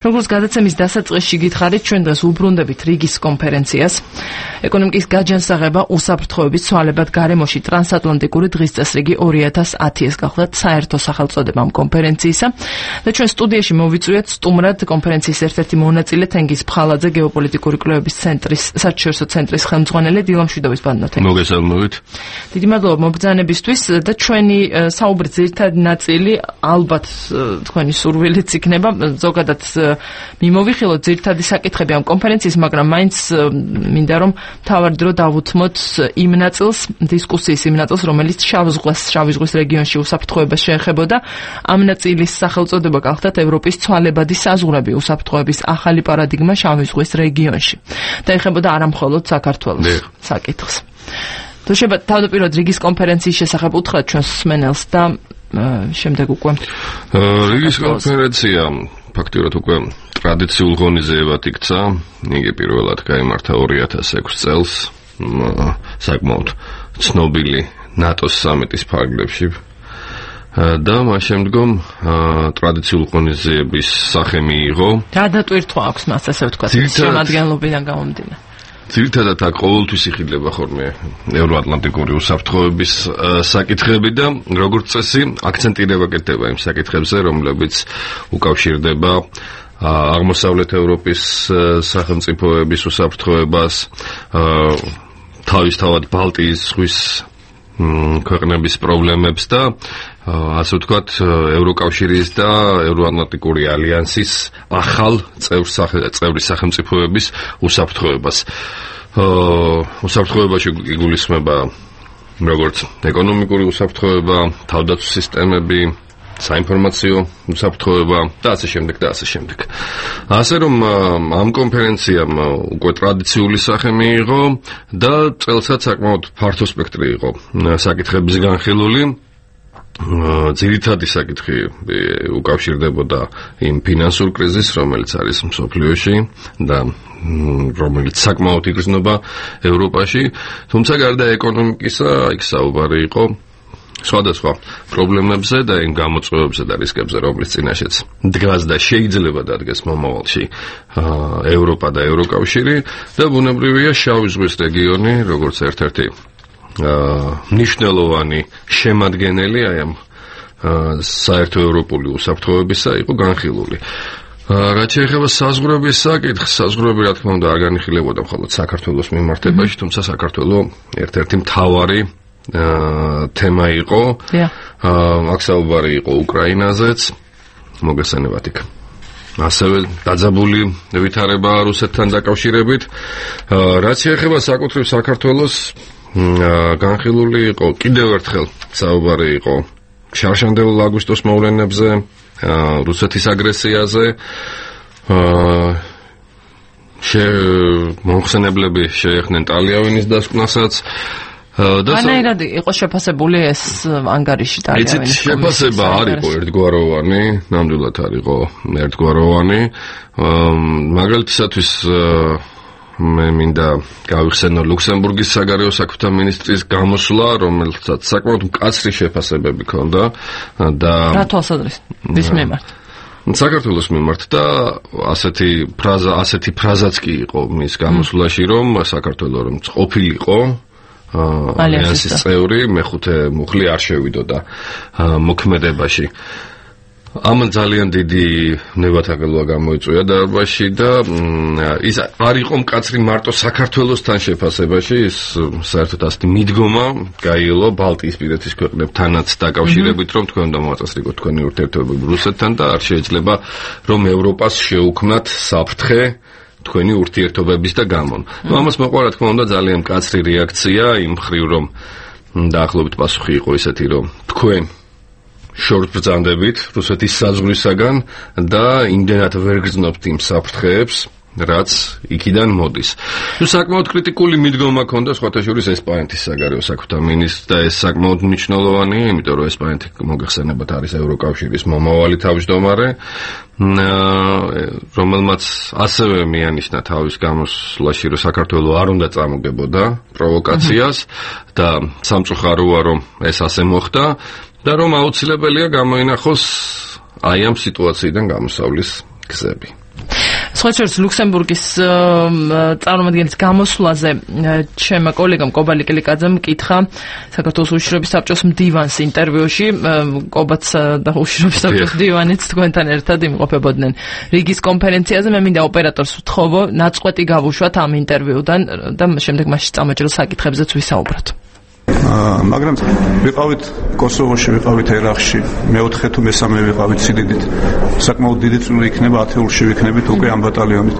როგორც გადაცემის დასაწყისში გითხარით, ჩვენ დღეს უბრუნდებით რიგის კონფერენციას. ეკონომიკის გაჯანსაღება უსაფრთხოების ცვალებად გარემოში ტრანსატლანტიკური დღის წესრიგი 2010-ის გახლდათ საერთო სახელწოდება ამ კონფერენციისა და ჩვენ სტუდიაში მოვიწვიეთ სტუმრად კონფერენციის ერთ-ერთი მონაწილე თენგიზ ფხალაძე, გეოპოლიტიკური კვლევების ცენტრის საერთაშორისო ცენტრის ხელმძღვანელი. დილამშვიდობის ბატონო თენგიზ. მოგესალმებით. დიდი მადლობა მობრძანებისთვის და ჩვენი საუბრის ძირითადი ნაწილი ალბათ თქვენი სურვილიც იქნება ზოგადად მიმოვიხილოთ ძირითადი საკითხები ამ კონფერენციის, მაგრამ მაინც მინდა რომ მთავარი დრო დავუთმოთ იმ ნაწილს, დისკუსიის იმ ნაწილს, რომელიც შავი ზღვის რეგიონში უსაფრთხოებას შეეხებოდა. ამ ნაწილის სახელწოდება გახლდათ ევროპის ცვალებადი საზღვრები, უსაფრთხოების ახალი პარადიგმა შავი ზღვის რეგიონში. და ეხებოდა არა მხოლოდ საქართველოს საკითხს. თუ შეიძლება თავდაპირველად რიგის კონფერენციის შესახებ უთხრათ ჩვენს მსმენელს და შემდეგ უკვე რიგის კონფერენცია ფაქტიურად უკვე ტრადიციულ ღონისძიებად იქცა. იგი პირველად გაიმართა 2006 წელს საკმაოდ ცნობილი ნატოს სამიტის ფარგლებში და მას შემდგომ ტრადიციულ ღონისძიების სახე მიიღო. რა დატვირთვა აქვს მას, ასე ვთქვათ, შემადგენლობიდან გამომდინარე? ძირითადად აქ ყოველთვის იხილება ხოლმე ევროატლანტიკური უსაფრთხოების საკითხები და როგორც წესი აქცენტირება კეთდება იმ საკითხებზე, რომლებიც უკავშირდება აღმოსავლეთ ევროპის სახელმწიფოების უსაფრთხოებას, თავისთავად ბალტიის ზღვის ქვეყნების პრობლემებს და ასე ვთქვათ ევროკავშირის და ევროატლანტიკური ალიანსის ახალ წევრი სახელმწიფოების უსაფრთხოებას. უსაფრთხოებაში იგულისხმება როგორც ეკონომიკური უსაფრთხოება, თავდაცვის სისტემები, საინფორმაციო უსაფრთხოება და ასე შემდეგ და ასე შემდეგ. ასე რომ ამ კონფერენციამ უკვე ტრადიციული სახე მიიღო და წელსაც საკმაოდ ფართო სპექტრი იყო საკითხების განხილული. ძირითადი საკითხი უკავშირდებოდა იმ ფინანსურ კრიზისს, რომელიც არის მსოფლიოში და რომელიც საკმაოდ იგრძნობა ევროპაში. თუმცა გარდა ეკონომიკისა, იქ საუბარი იყო სხვადასხვა პრობლემებზე და იმ გამოწვევებზე და რისკებზე, რომლის წინაშეც დგას და შეიძლება დადგეს მომავალში ევროპა და ევროკავშირი და ბუნებრივია შავი ზღვის რეგიონი, როგორც ერთ-ერთი მნიშვნელოვანი შემადგენელი აი ამ საერთო ევროპული უსაფრთხოებისა იყო განხილული. რაც შეეხება საზღვრების საკითხს, საზღვრები რა თქმა უნდა არ განიხილებოდა მხოლოდ საქართველოს მიმართებაში, თუმცა საქართველო ერთ-ერთი მთავარი თემა იყო. აქ საუბარი იყო უკრაინაზეც, მოგესალმებით იქ. ასევე დაძაბული ვითარება რუსეთთან დაკავშირებით. რაც შეეხება საკუთრივ საქართველოს, განხილული იყო კიდევ ერთხელ საუბარი იყო შარშანდელ აგვისტოს მოვლენებზე, რუსეთის აგრესიაზე. მომხსენებლები შეეხნენ ტალიავილის დასკვნასაც. ანაირად იყო შეფასებული ეს ანგარიში ტალიავილის კომისიის? შეფასება არ იყო ერთგვაროვანი, ნამდვილად არ იყო ერთგვაროვანი. მაგალითისათვის მე მინდა გავიხსენო ლუქსემბურგის საგარეო საქმეთა მინისტრის გამოსვლა, რომელსაც საკმაოდ მკაცრი შეფასებები ჰქონდა და რა თვალსაზრისით მიმართ? საქართველოს მიმართ და ასეთი ფრაზაც კი იყო მის გამოსვლაში, რომ საქართველო რომ ყოფილიყო ალიანსის წევრი, მეხუთე მუხლი არ შევიდოდა მოქმედებაში. ამან ძალიან დიდი ნებათაღელვა გამოიწვია დარბაზში და ის არ იყო მკაცრი მარტო საქართველოსთან შეფასებაში, ის საერთოდ ასეთი მიდგომა გაიელო ბალტიისპირეთის ქვეყნებთანაც დაკავშირებით, რომ თქვენ უნდა მოაწესრიგოთ თქვენი ურთიერთობები რუსეთთან და არ შეიძლება რომ ევროპას შეუქმნათ საფრთხე თქვენი ურთიერთობების და გამონ. ამას მოყვა რა თქმა უნდა ძალიან მკაცრი რეაქცია იმ მხრივ, რომ დაახლოებით პასუხი იყო ისეთი, რომ თქვენ შორს ბრძანდებით რუსეთის საზღვრისაგან და იმდენად ვერ გრძნობთ იმ საფრთხეებს, რაც იქიდან მოდის. საკმაოდ კრიტიკული მიდგომა ჰქონდა სხვათა შორის ესპანეთის საგარეო საქმეთა მინისტრს და ეს საკმაოდ მნიშვნელოვანია, იმიტომ რომ ესპანეთი მოგეხსენებათ არის ევროკავშირის მომავალი თავმჯდომარე, რომელმაც ასევე მიანიშნა თავის გამოსვლაში, რომ საქართველო არ უნდა წამოგებოდა პროვოკაციას და სამწუხაროა, რომ ეს ასე მოხდა და რომ აუცილებელია გამოინახოს აი ამ სიტუაციიდან გამოსავლის გზები. სხვა შორის ლუქსემბურგის წარმომადგენლის გამოსვლაზე ჩემმა კოლეგამ კობალი კილიკაძემ მკითხა საქართველოს უშიშროების საბჭოს მდივანს ინტერვიუში. კობაც და უშიშროების საბჭოს მდივანიც თქვენთან ერთად იმყოფებოდნენ რიგის კონფერენციაზე. მე მინდა ოპერატორს ვთხოვო ნაწყვეტი გავუშვათ ამ ინტერვიუდან და შემდეგ მასში წამოჭრილ საკითხებზეც ვისაუბროთ. მაგრამ ვიყავით კოსოვოში, ვიყავით ერაყში, მეოთხე თუ მესამე ვიყავით სიდიდით. საკმაოდ დიდი წვლილი იქნება ათეულში ვიქნებით უკვე ამ ბატალიონით.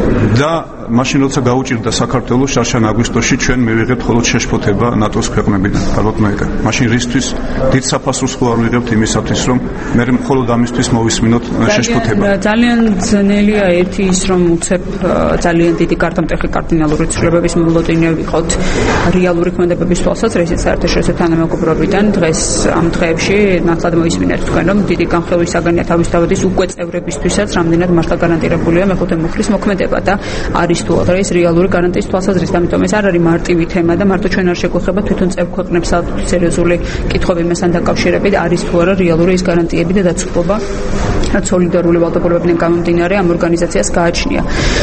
და მაშინ როცა გაუჭირდა საქართველოს შარშან აგვისტოში ჩვენ მივიღებთ მხოლოდ შეშფოთება ნატოს ქვეყნებიდან. ალბათ მაიკა. მაშინ რისთვის დიდ საფასურს ხო არ ვიღებთ იმისათვის რომ მე მხოლოდ ამისთვის მოვისმინოთ შეშფოთება. ძალიან ძნელია ერთი ის რომ უცებ ძალიან დიდი კარტამტეხი კარდინალური ცვლილებების მოლოდინე ვიყოთ რეალური ქმედებების თვალსაზრისით საერთაშორისო თანამეგობრობიდან დღეს ამ დღეებში ნახლად მოისმინეთ თქვენ რომ დიდი განხილვის საგანია თავისთავადის უკვე წევრებისთვისაც რამდენად მართლა გარანტირებულია მეხუთე მუხლის მოქმედება და არის თუ არა ეს რეალური გარანტიის თვალსაზრისით. ამიტომ ეს არ არის მარტივი თემა და მარტო ჩვენ არ შეგვეხება თვითონ წევრ ქვეყნებს სერიოზული კითხვები მასთან დაკავშირებით არის თუ არა რეალური ეს გარანტიები და დაცულობა რაც სოლიდარული ვალდებულებებიდან გამომდინარე ამ ორგანიზაციას გააჩნია.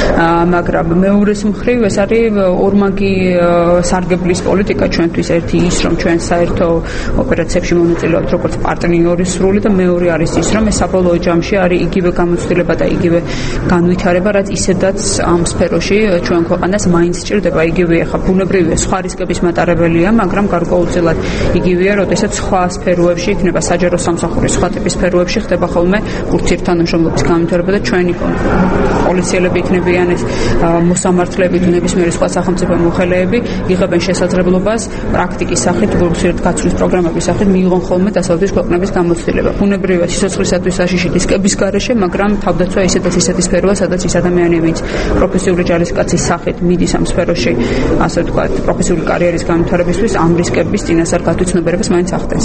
მაგრამ მეორეს მხრივ ეს არის ორმაგი სარგებლის პოლიტიკა ჩვენთვის. ერთი ის რომ ჩვენ საერთო ოპერაციებში მონაწილეობთ როგორც პარტნიორი სრული და მეორე არის ის რომ ეს საბოლოო ჯამში არის იგივე გამოცდილება და იგივე განვითარება რაც ისედაც ამ სფეროში ჩვენ ქვეყანას მაინც სჭირდება. იგივე ხა ბუნებრივია სხვა რისკების მატარებელია, მაგრამ გარკვეულწილად იგივეა, როდესაც სხვა სფეროებში იქნება საჯარო სამსახურის სხვა ტიპის სფეროებში ხდება ხოლმე ურთიერთთანამშრომლობის განვითარება და ჩვენი პოლიციელები იქნებიან ეს მოსამართლეები თუ ნებისმიერი სხვა სახელმწიფო მოხელეები იღებენ შესაძლებლობას პრაქტიკის სახით ურთიერთგაცვლის პროგრამების სახით მიიღონ ხოლმე დასავლეთის ქვეყნების გამოცდილება. ბუნებრივია სიცოცხლისათვის საშიში რისკების გარეშე, მაგრამ თავდაცვა ისედაც ისეთი სფეროა, სადაც ის ადამიანი ვინც პროფესიული ჯარისკაცის სახით მიდის ამ სფეროში, ასე ვთქვათ, პროფესიული კარიერის განვითარებისთვის ამ რისკების წინასწარ გათვითცნობიერებას მაინც ახდენს.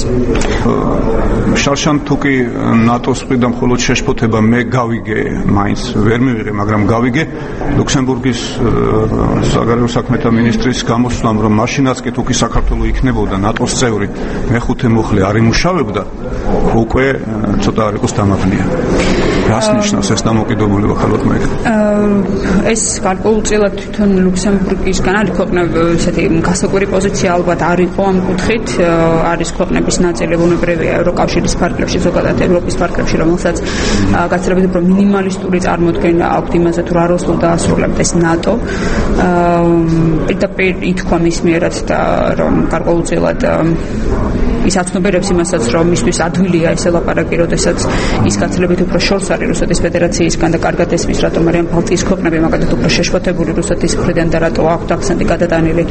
შარშან თუ კი ნატოს მხრიდან მხოლოდ შეშფოთება მე გავიგე, მაინც ვერ მივიღე, მაგრამ გავიგე ლუქსემბურგის საგარეო საქმეთა მინისტრის გამოსვლამ, რომ მაშინაც კი თუ კი საქართველო იქნებოდა ნატოს წევრი, მეხუთე მუხლი არ იმუშავებდა, უკვე ცოტა არ იყოს დამაბნია. რას ნიშნავს ეს დამოკიდებულება ხალხ მე? ეს გარკვეულწილად თვითონ ლუქსემბურგისგან არის ქვეყნები ესეთი გასაკვირი პოზიცია ალბათ არ იყო ამ კუთხით. არის ქვეყნების ნაწილი ბუნებრივია ევროკავშირის ფარგლებში, ზოგადად ევროპის ფარგლებში, რომელსაც გაცილებით უფრო მინიმალისტური წარმოდგენა აქვთ იმაზე თუ რა როლს დაასრულებთ ეს ნატო. პირდაპირ ითქვა მის მიერად და რომ გარკვეულწილად ის აცნობიერებს იმასაც, რომ მისთვის ადვილია ეს ელაპარაკი, როდესაც ის გაცილებით უფრო შორს არის რუსეთის ფედერაციისგან და კარგად ესმის, რატომ არიან ბალტიის ქვეყნები მაგალითად უფრო შეშფოთებული რუსეთის მხრიდან და რატო აქვთ აქცენტი გადატანილი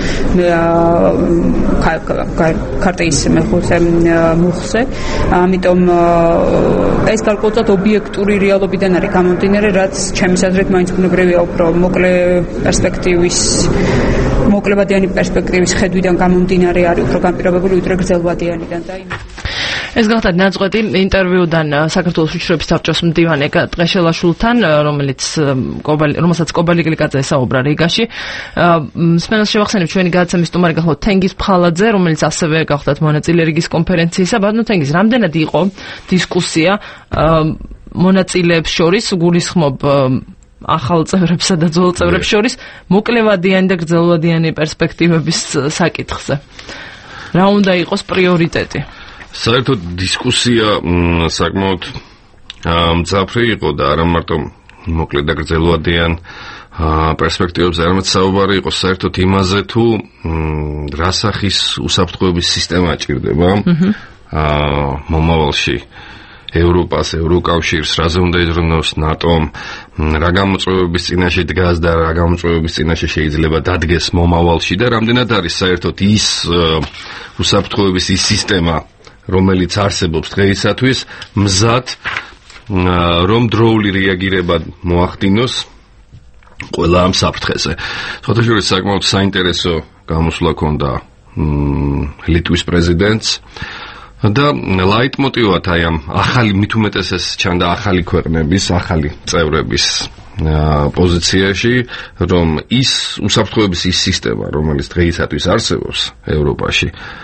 ქარტიის მეხუთე მუხლზე. ამიტომ ეს გარკვეულწილად ობიექტური რეალობიდან არის გამომდინარე, რაც ჩემის აზრით მაინც ბუნებრივია უფრო მოკლებადიანი პერსპექტივის ხედვიდან გამომდინარე არის უფრო განპირობებული ვიდრე გრძელვადიანიდან და ეს გახდა ნაწყვეტი ინტერვიუდან საქართველოს უშიშროების საბჭოს მდივან ტყეშელაშვილთან, რომელსაც კობალი კილიკაძე ესაუბრა რიგაში. მსმენელს შევახსენებ ჩვენი გადაცემის სტუმარი გახლავთ თენგიზ ფხალაძე, რომელიც ასევე გახლავთ მონაწილე რიგის კონფერენციისა. ბატონო თენგიზ, რამდენად იყო დისკუსია მონაწილეებს შორის, გულისხმობ ახალ წევრებსა და ძველ წევრებს შორის მოკლევადიანი და გრძელვადიანი პერსპექტივების საკითხზე. რა უნდა იყოს პრიორიტეტი? საერთოდ დისკუსია საკმაოდ მძაფრი იყო და არა მარტო მოკლე და გრძელვადიან პერსპექტივებზე, არამედ საუბარი იყო საერთოდ იმაზე თუ რა სახის უსაფრთხოების სისტემა ჭირდება მომავალში ევროპას, ევროკავშირს, რაზე უნდა იზრუნოს ნატომ, რა გამოწვევების წინაშე დგას და რა გამოწვევების წინაშე შეიძლება დადგეს მომავალში და რამდენად არის საერთოდ ის უსაფრთხოების ის სისტემა, რომელიც არსებობს დღეისათვის, მზად რომ დროული რეაგირება მოახდინოს ყველა ამ საფრთხეზე. სხვათაშორის საკმაოდ საინტერესო გამოსვლა ჰქონდა ლიტვის პრეზიდენტს და ლაიტმოტივად აი ამ ახალი მით უმეტეს ეს ჩანდა ახალი ქვეყნების, ახალი წევრების პოზიციაში, რომ ის უსაფრთხოების ის სისტემა, რომელიც დღეისათვის არსებობს ევროპაში,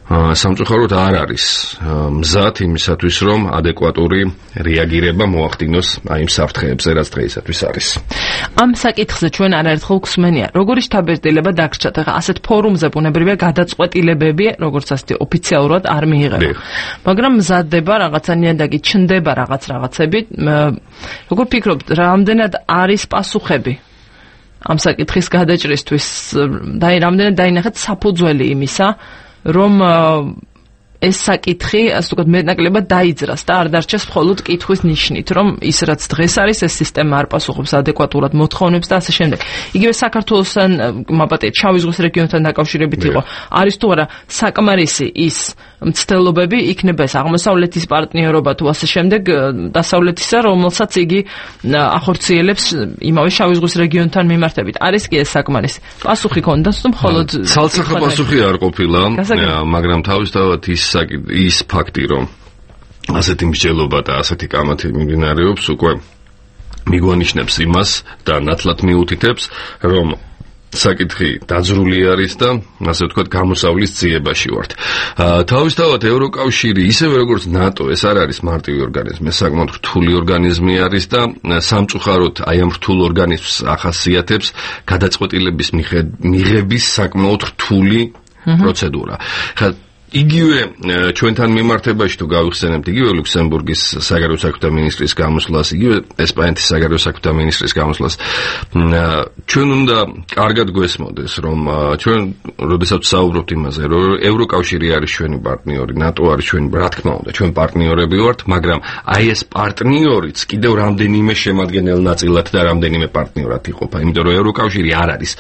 სამწუხაროდ არ არის მზად იმისათვის, რომ ადეკვატური რეაგირება მოახდინოს აი იმ საფრთხეებზე, რაც დღეისათვის არის. ამ საკითხზე ჩვენ არაერთხელ გვსმენია, როგორი შთაბეჭდილება დაგრჩათ, ახლა ასეთ ფორუმზე ბუნებრივია გადაწყვეტილებები, როგორც ასეთი ოფიციალურად არ მიიღება. მაგრამ მზადდება რაღაცანაირად ჩნდება რაღაცები. როგორ ფიქრობთ, რამდენად არის პასუხები ამ საკითხის გადაჭრისთვის და რამდენად დაინახეთ საფუძველი იმისა, რომ ეს საკითხი, ასე ვთქვათ, მეტნაკლებად დაიძრას და არ დარჩეს მხოლოდ კითხვის ნიშნით, რომ ის რაც დღეს არის, ეს სისტემა არ პასუხობს ადეკვატურად მოთხოვნებს და ასე შემდეგ. იგივე საქართველოსთან, მაპატიეთ, შავი ზღვის რეგიონთან დაკავშირებით იყო. არის თუ არა საკმარისი ის მცდელობები, იქნება ეს აღმოსავლეთის პარტნიორობა თუ ასე შემდეგ, დასავლეთისა, რომელსაც იგი ახორციელებს იმავე შავი ზღვის რეგიონთან მიმართებით. არის კი ეს საკმარისი? პასუხი ქონდას თუ მხოლოდ ცალსახა პასუხი არ ყოფილა, მაგრამ თავისთავად ის ფაქტი, რომ ასეთი მსჯელობა და ასეთი კამათი მიმდინარეობს, უკვე მიგვანიშნებს იმას და ნათლად მიუთითებს, რომ საკითხი დაძრული არის და ასე ვთქვათ, გამოსავლის ძიებაში ვართ. თავისთავად ევროკავშირი, ისევე როგორც ნატო, ეს არ არის მარტივი ორგანიზმი, ეს საკმაოდ რთული ორგანიზმი არის და სამწუხაროდ აი ამ რთულ ორგანიზმს ახასიათებს გადაწყვეტილების მიღების საკმაოდ რთული პროცედურა. იგივე ჩვენთან მიმართებაში თუ გავიხსენებთ, იგივე ლუქსემბურგის საგარეო საქმეთა მინისტრის გამოსვლას, იგივე ესპანეთის საგარეო საქმეთა მინისტრის გამოსვლას, ჩვენ უნდა კარგად გვესმოდეს, რომ ჩვენ როდესაც საუბრობთ იმაზე, რომ ევროკავშირი არის ჩვენი პარტნიორი, ნატო არის ჩვენი, რა თქმა უნდა, ჩვენ პარტნიორები ვართ, მაგრამ აი ეს პარტნიორიც კიდევ რამდენიმე შემადგენელ ნაწილად და რამდენიმე პარტნიორად იყოფა, იმიტომ რომ ევროკავშირი არ არის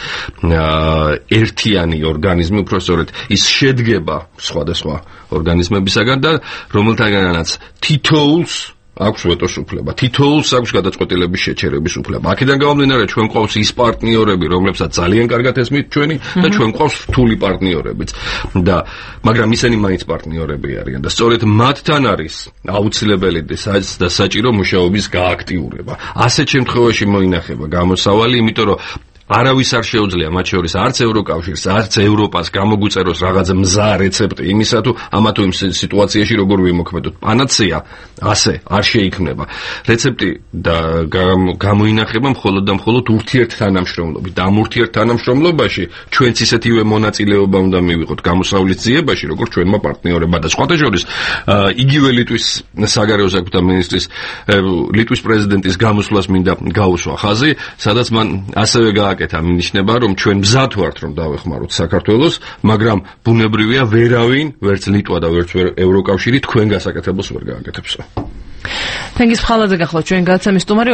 ერთიანი ორგანიზმი, უпростоრედ ის შედგება სხვადასხვა ორგანიზმებისაგან და რომელთაგანაც თითოეულს აქვს ვეტოს უფლება, თითოეულს აქვს გადაწყვეტილების შეჩერების უფლება. აქედან გამომდინარე, ჩვენ გვყავს ის პარტნიორები, რომლებსაც ძალიან კარგად ესმით ჩვენი და ჩვენ გვყავს რთული პარტნიორებიც. მაგრამ ისინი მაინც პარტნიორები არიან და სწორედ მათთან არის აუცილებელი და საჭირო მუშაობის გააქტიურება. ასეთ შემთხვევაში მოინახება გამოსავალი, იმიტომ რომ არავის არ შეუძლია მათ შორის არც ევროკავშირს, არც ევროპას გამოგვიწეროს რაღაც მზა რეცეპტი იმისა თუ ამა თუ იმ სიტუაციაში როგორ ვიმოქმედოთ. პანაცეა ასე არ შეიქმნება. რეცეპტი და გამოინახება მხოლოდ და მხოლოდ ურთიერთთანამშრომლობით. და ამ ურთიერთთანამშრომლობაში ჩვენც ისეთივე მონაწილეობა უნდა მივიღოთ გამოსავლის ძიებაში, როგორც ჩვენმა პარტნიორებმა და სხვათა შორის იგივე ლიტვის საგარეო საქმეთა მინისტრის, ლიტვის პრეზიდენტის გამოსვლას მინდა გაუსვა ხაზი, სადაც მან ასევე მინიშნება, რომ ჩვენ მზად ვართ, რომ დავეხმაროთ საქართველოს, მაგრამ ბუნებრივია ვერავინ, ვერც ლიტვა და ვერც ევროკავშირი თქვენ გასაკეთებელს ვერ გააკეთებსო. თენგიზ ფხალაძე გახლავთ ჩვენ გადაცემის სტუმარი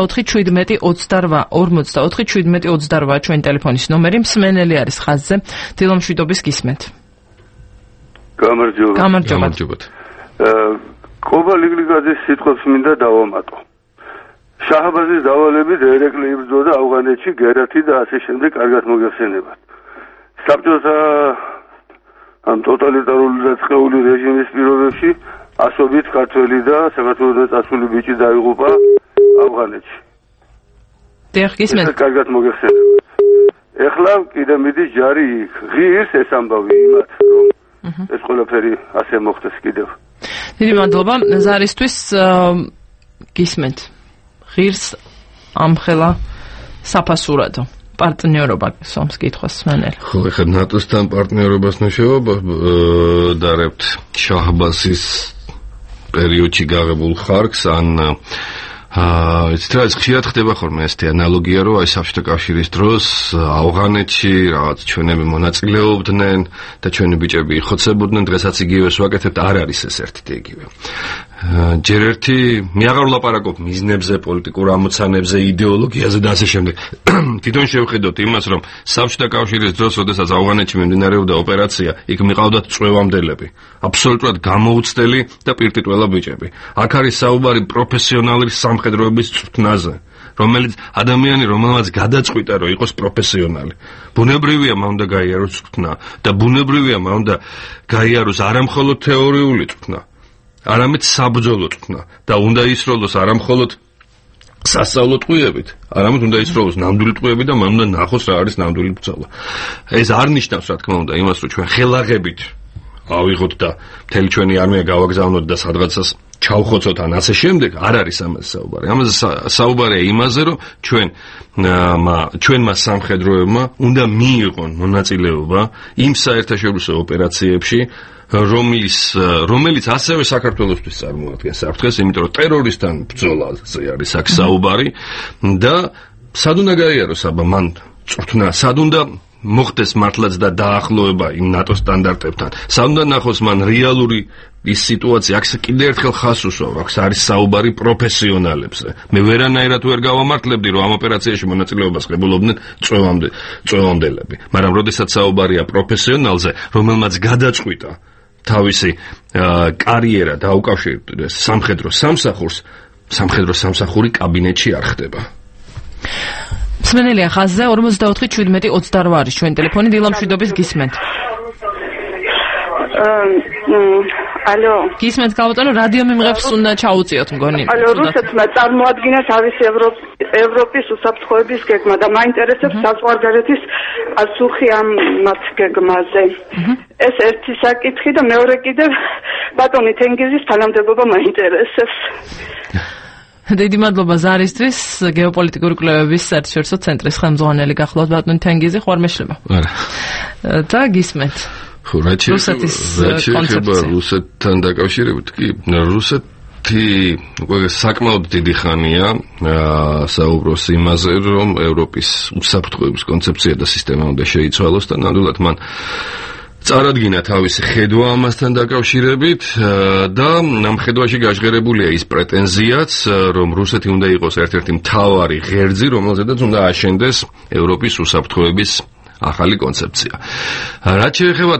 44-17-28 ჩვენი ტელეფონის ნომერი, მსმენელი არის ხაზზე. დილო მშვიდობის გისმენთ. გამარჯობა. ყობა ლიგლიგაძის სიტყვებს მინდა დავამატო. შაჰბაზის დავალებით ერეკლი იბრძოდა ავღანეთში, გერათი და ასე შემდეგ კარგად მოგეხსენებათ. საბჭოთა ამ ტოტალიტარული და წყეული რეჟიმის პირობებში ასობით ქართველი და საქართველოს წასული ბიჭი დაიღუპა ავღანეთში. დიახ, კარგად მოგეხსენებათ. ეხლა კიდე მიდის ჯარი იქ. ღირს ეს ამბავი იმათ, რომ ეს ყველაფერი ასე მოხდეს კიდევ. დიდი მადლობა ზარისთვის გისმენთ. ღირს ამხელა საფასურადო პარტნიორობა სომს კითხვას მენელი. ხო, ეხლა ნატოსთან პარტნიორობას ნაშევარებთ შაჰბაზის პერიოდში გაღებულ ხარკს ან ეს ხშირად ხდება ხოლმე ესეთი ანალოგია, რომ აი საბჭოთა კავშირის დროს ავღანეთში რაღაც ჩვენები მონაწილეობდნენ და ჩვენი ბიჭები იხოცებოდნენ, დღესაც იგივეს ვაკეთებთ, არ არის ეს ერთი და იგივე. ჯერ ერთი მე აღარ ვლაპარაკობ მიზნებზე, პოლიტიკურ ამოცანებზე, იდეოლოგიაზე და ასე შემდეგ. თვითონ შევხედოთ იმას, რომ საბჭოთა კავშირის დროს, როდესაც ავღანეთში მიმდინარეობდა ოპერაცია, იქ მიყავდათ წვევამდელები, აბსოლუტურად გამოუცდელი და პირტიტველა ბიჭები. აქ არის საუბარი პროფესიონალი სამხედროების წვრთნაზე, რომელიც ადამიანი, რომელმაც გადაწყვიტა, რომ იყოს პროფესიონალი. ბუნებრივია, მან უნდა გაიაროს წვრთნა და ბუნებრივია, მან უნდა გაიაროს არამხოლოდ თეორიული წვრთნა, არამედ საბრძოლო წვრთნა და უნდა ისროლოს არამხოლოდ სასწავლო ტყვიებით, არამედ უნდა ისროლოს ნამდვილი ტყვიებით და მან უნდა ნახოს რა არის ნამდვილი ბრძოლა. ეს არ ნიშნავს, რა თქმა უნდა, იმას, რომ ჩვენ ხელაღებით ავიღოთ და მთელი ჩვენი არმია გავაგზავნოთ და სადღაცას ჩავხოცოთ ან ასე შემდეგ, არ არის ამაზე საუბარი. ამაზე საუბარია იმაზე, რომ ჩვენმა სამხედროებმა უნდა მიიღონ მონაწილეობა იმ საერთაშორისო ოპერაციებში, რომელიც ასევე საქართველოსთვის წარმოადგენს საფრთხეს, იმიტომ რომ ტერორისტთან ბრძოლაზე არის აქ საუბარი და სად უნდა გაიაროს აბა მან წვრთნა, სად უნდა მოხდეს მართლაც და დაახლოება იმ ნატოს სტანდარტებთან. სად უნდა ნახოს მან რეალური ის სიტუაცია, აქ კიდე ერთხელ ხას უსვამ, აქ არის საუბარი პროფესიონალებზე. მე ვერანაირად ვერ გავამართლებდი, რომ ამ ოპერაციაში მონაწილეობას ღებულობდნენ წვევამდელები, მაგრამ როდესაც საუბარია პროფესიონალზე, რომელმაც გადაწყვიტა თავისი კარიერა დაუკავშირდეს სამხედრო სამსახურს, სამხედრო სამსახური კაბინეტში არ ხდება. მსმენელია ხაზზე 44-17-28 არის ჩვენი ტელეფონი, დილამშვიდობის გისმენთ. ალო. გისმენთ გალბატონო, რადიო მიმღებს უნდა ჩაუწიოთ მგონი. ალო, რუსეთმა წარმოადგინა თავის ევროპის უსაფრთხოების გეგმა და მაინტერესებს საზღვარგარეთის პასუხი ამ მათ გეგმაზე. ეს ერთი საკითხი და მეორე კიდევ ბატონი თენგიზის თანამდებობა მაინტერესებს. დიდი მადლობა ზარისთვის, გეოპოლიტიკური კვლევების საერთაშორისო ცენტრის ხელმძღვანელი გახლავთ ბატონი თენგიზი, ხوارმეშლება. არა. და გისმენთ. ხო, რაც შეეხება რუსეთთან დაკავშირებით, კი, რუსეთი უკვე საკმაოდ დიდი ხანია საუბრობს იმაზე, რომ ევროპის უსაფრთხოების კონცეფცია და სისტემა უნდა შეიცვალოს და ნამდვილად მან წარადგინა თავისი ხედვა ამასთან დაკავშირებით და ამ ხედვაში გაჟღერებულია ის პრეტენზიაც, რომ რუსეთი უნდა იყოს ერთ-ერთი მთავარი ღერძი, რომელზედაც უნდა აშენდეს ევროპის უსაფრთხოების ახალი კონცეფცია. რაც შეეხება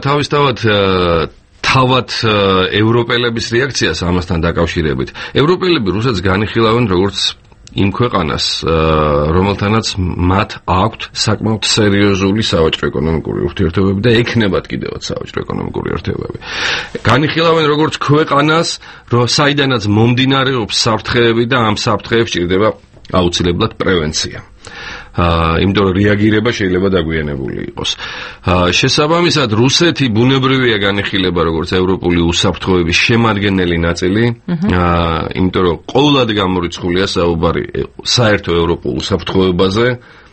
თავად ევროპელების რეაქციას ამასთან დაკავშირებით, ევროპელები რუსეთს განიხილავენ როგორც იმ ქვეყანას, რომელთანაც მათ აქვთ საკმაოდ სერიოზული სავაჭრო ეკონომიკური ურთიერთობები და ექნებათ კიდევაც სავაჭრო ეკონომიკური ურთიერთობები. განიხილავენ როგორც ქვეყანას, საიდანაც მომდინარეობს საფრთხეები და ამ საფრთხეებს ჭირდება აუცილებლად პრევენცია. იმიტომ რომ რეაგირება შეიძლება დაგვიანებული იყოს. შესაბამისად, რუსეთი ბუნებრივია განიხილება როგორც ევროპული უსაფრთხოების შემადგენელი ნაწილი, იმიტომ რომ ყოველად გამორიცხულია საუბარი საერთო ევროპულ უსაფრთხოებაზე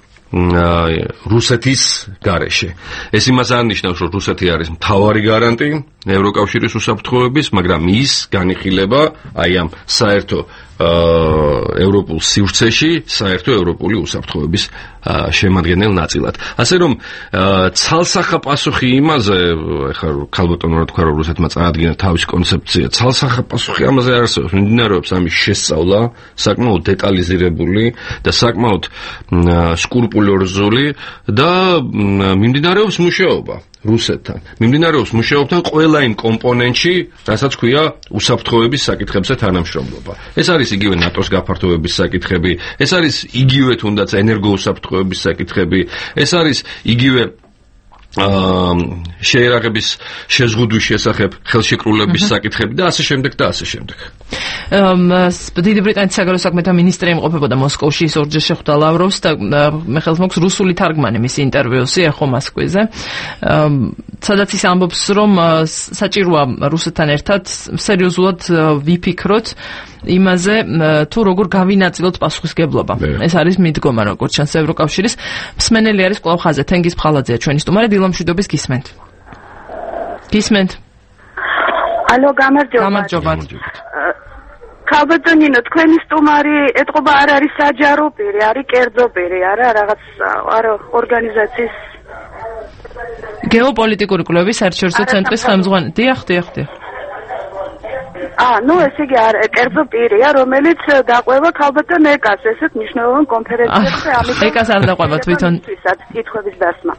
რუსეთის გარეშე. ეს იმას არ ნიშნავს, რომ რუსეთი არის მთავარი გარანტი ევროკავშირის უსაფრთხოების, მაგრამ ის განიხილება აი ამ საერთო ევროპულ სივრცეში საერთო ევროპული უსაფრთხოების შემადგენელ ნაწილად. ასე რომ ცალსახა პასუხი იმაზე, ეხლა ქალბატონო რა თქვა, რომ რუსეთმა წარადგინა თავის კონცეფცია, ცალსახა პასუხი ამაზე არ არსებობს. მიმდინარეობს ამის შესწავლა, საკმაოდ დეტალიზირებული და საკმაოდ სკრუპულოზული და მიმდინარეობს მუშაობა რუსეთთან. მიმდინარეობს მუშაობთან ყველა იმ კომპონენტში, რასაც ქვია უსაფრთხოების საკითხებზე თანამშრომლობა. ეს არის იგივე ნატოს გაფართოების საკითხები, ეს არის იგივე თუნდაც ენერგოუსაფრთხოების საკითხები, ეს არის იგივე შეერაღების შეზღუდვის შესახებ ხელშეკრულების საკითხები და ასე შემდეგ და ასე შემდეგ. დიდი ბრიტანეთის საგარეო საქმეთა მინისტრი იმყოფებოდა მოსკოვში, ის ორჯერ შეხვდა ლავროვს და მე ხელს მოქვს რუსული თარგმანი მის ინტერვიუში ახო მოსკოვზე. სადაც ის ამბობს, რომ საჭიროა რუსეთთან ერთად სერიოზულად ვიფიქროთ იმაზე, თუ როგორ გავინაწილოთ პასუხისგებლობა. ეს არის მიდგომა, როგორც ჩანს ევროკავშირის. მსმენელი არის კვლავ ხაზზე, თენგიზ ფხალაძეა ჩვენი სტუმარი, დილამშვიდობის გისმენთ. გისმენთ. ალო, გამარჯობა. ქალბატონინო, თქვენი სტუმარი ეთყობა არ არის საჯარო პირი, არის კერძო პირი, არა რაღაც ორგანიზაციის გეოპოლიტიკური კვლევების საერთაშორისო ცენტრის ხელმძღვანელი. დიახ. ნუ ესე იგი კერძო პირია, რომელიც დაყვება ქალბატონ ეკას, ესეთ მნიშვნელოვან კონფერენციებზე, ამიტომ ეკას არ დაყვება თვითონ კითხების დასმა.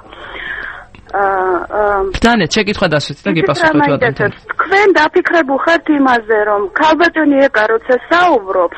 ბრძანეთ, შეკითხვა დასვით და გიპასუხოთ ბატონთან. თქვენ დაფიქრებულ ხართ იმაზე, რომ ქალბატონი ეკა როცა საუბრობს,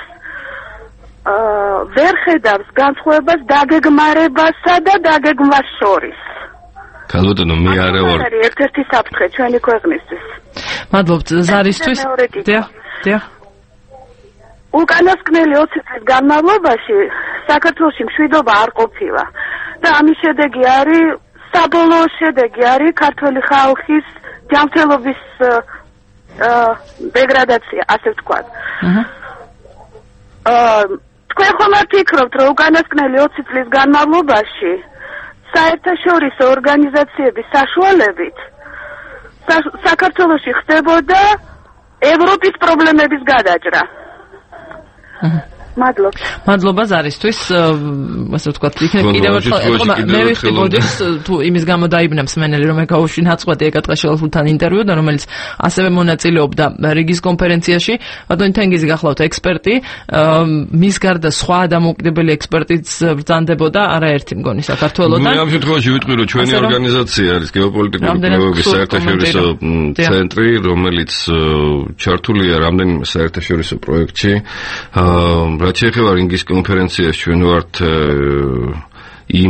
ვერ ხედავს განსხვავებას დაგეგმარებასა და დაგეგმვას შორის. ქალბატონო, მე არა ვარ. არის ერთ-ერთი საფრთხე ჩვენი ქვეყნისთვის. მადლობთ ზარისთვის. დიახ. უკანასკნელი 20 წლის განმავლობაში საქართველოში მშვიდობა არ ყოფილა და ამის შედეგი არის საბოლოო შედეგი არის ქართული ხალხის ჯანმრთელობის დეგრადაცია, ასე ვთქვათ. თქვენ ხომ არ ფიქრობთ, რომ უკანასკნელი 20 წლის განმავლობაში საერთაშორისო ორგანიზაციების საშუალებით საქართველოში ხდებოდა ევროპის პრობლემების გადაჭრა. მადლობა ზარისთვის, ასე ვთქვათ, იქნებ კიდევ ერთხელ მე ვიხდი მოდის თუ იმის გამო დაიბნა მსმენელი რომ ეკაუში ნაცვლად ეკატყაშელთან ინტერვიუ და რომელიც ასევე მონაწილეობდა რიგის კონფერენციაში, ბატონი თენგიზი გახლავთ ექსპერტი, მის გარდა სხვა დამოუკიდებელი ექსპერტიც ბრძანდებოდა არაერთი მგონი საქართველოსთან. მე ამ შემთხვევაში ვიტყვი რომ ჩვენი ორგანიზაცია არის გეოპოლიტიკური პრობლემების საერთაშორისო ცენტრი, რომელიც ჩართულია რამდენიმე საერთაშორისო პროექტში. რაც ეხება რიგის კონფერენციას ჩვენ ვართ იმ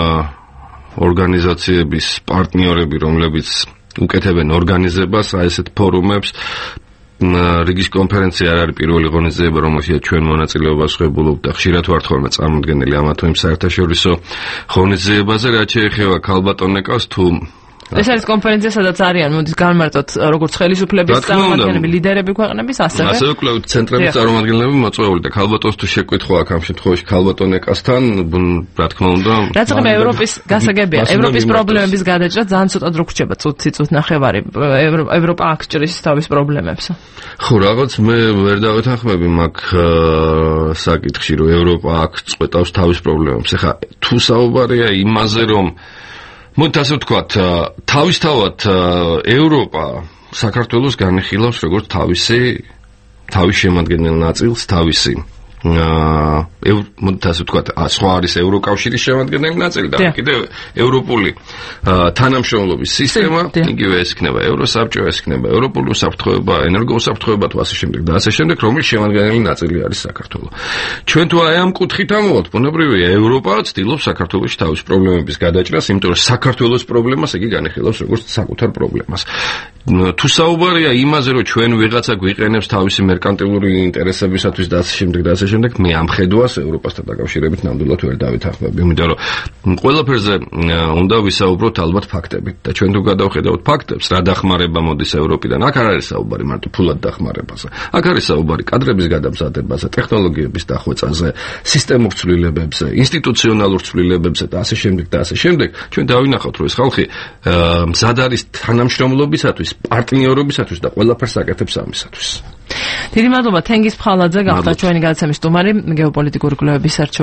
ორგანიზაციების პარტნიორები, რომლებიც უკეთებენ ორგანიზებას ესეთ ფორუმებს. რიგის კონფერენცია არ არის პირველი ღონისძიება, რომელშიც ჩვენ მონაწილეობას ვღებულობთ და ხშირად ვართ ხოლმე წარმოდგენილი ამა თუ იმ საერთაშორისო ღონისძიებაზე, რაც ეხება ქალბატონეკას თუ ეს არის კონფერენცია, სადაც არიან მოდის განმარტოთ როგორც ხელისუფლების წარმომადგენლები, ლიდერები ქვეყნების, ასევე კვლევით ცენტრების წარმომადგენლები მოწვეული და ქალბატონს თუ შეკითხვა აქ ამ შემთხვევაში ქალბატონეკასთან, რა თქმა უნდა, რაც ხება ევროპის გასაგებია, ევროპის პრობლემების გადაჭრა ძალიან ცოტა დრო გრჩება, წუთი ნახევარი, ევროპა აქ ჭრის თავის პრობლემებს. ხო, რაღაც მე ვერ დავეთანხმები მაგ საკითხში, რომ ევროპა აქ წყვეტავს თავის პრობლემებს. ეხლა თუ საუბარია იმაზე, რომ მოდით ასე ვთქვათ, თავისთავად ევროპა საქართველოს განიხილავს როგორც თავის შემადგენელ ნაწილს, თავისი მოდით ასე ვთქვათ, სხვა არის ევროკავშირის შემადგენელი ნაწილი და კიდევ ევროპული თანამშრომლობის სისტემა, იგივე ეს იქნება ევროსაბჭო, ეს იქნება ევროპული უსაფრთხოება, ენერგოუსაფრთხოება თუ ასე შემდეგ და ასე შემდეგ, რომლის შემადგენელი ნაწილი არის საქართველო. ჩვენ თუ აი ამ კუთხით ამოვართ, ბუნებრივია ევროპა ცდილობს საქართველოში თავის პრობლემების გადაჭრას, იმიტომ რომ საქართველოს პრობლემას იგი განიხილავს როგორც საკუთარ პრობლემას. თუ საუბარია იმაზე, რომ ჩვენ ვიღაცა გვიყენებს თავისი მერკანტილური ინტერესებისათვის და ასე შემდეგ და ასე შემდეგ, მე ამ ხედვას ევროპასთან დაკავშირებით ნამდვილად ვერ დავითანხმები, იმიტომ რომ ყველაფერზე უნდა ვისაუბროთ ალბათ ფაქტებით და ჩვენ თუ გადავხედავთ ფაქტებს, რა დახმარება მოდის ევროპიდან, აქ არ არის საუბარი მარტო ფულად დახმარებაზე. აქ არის საუბარი კადრების გადამზადებაზე, ტექნოლოგიების დახვეწაზე, სისტემურ ცვლილებებზე, ინსტიტუციონალურ ცვლილებებზე და ასე შემდეგ და ასე შემდეგ. ჩვენ დავინახავთ, რომ ეს ხალხი მზად არის თანამშრომლობისათვის, პარტნიორობისათვის და ყველაფერს აკეთებს ამისათვის. დიდი მადლობა თენგიზ ფხალაძე გახდა ჩვენი გადაცემის სტუმარი, გეოპოლიტიკური კვლევების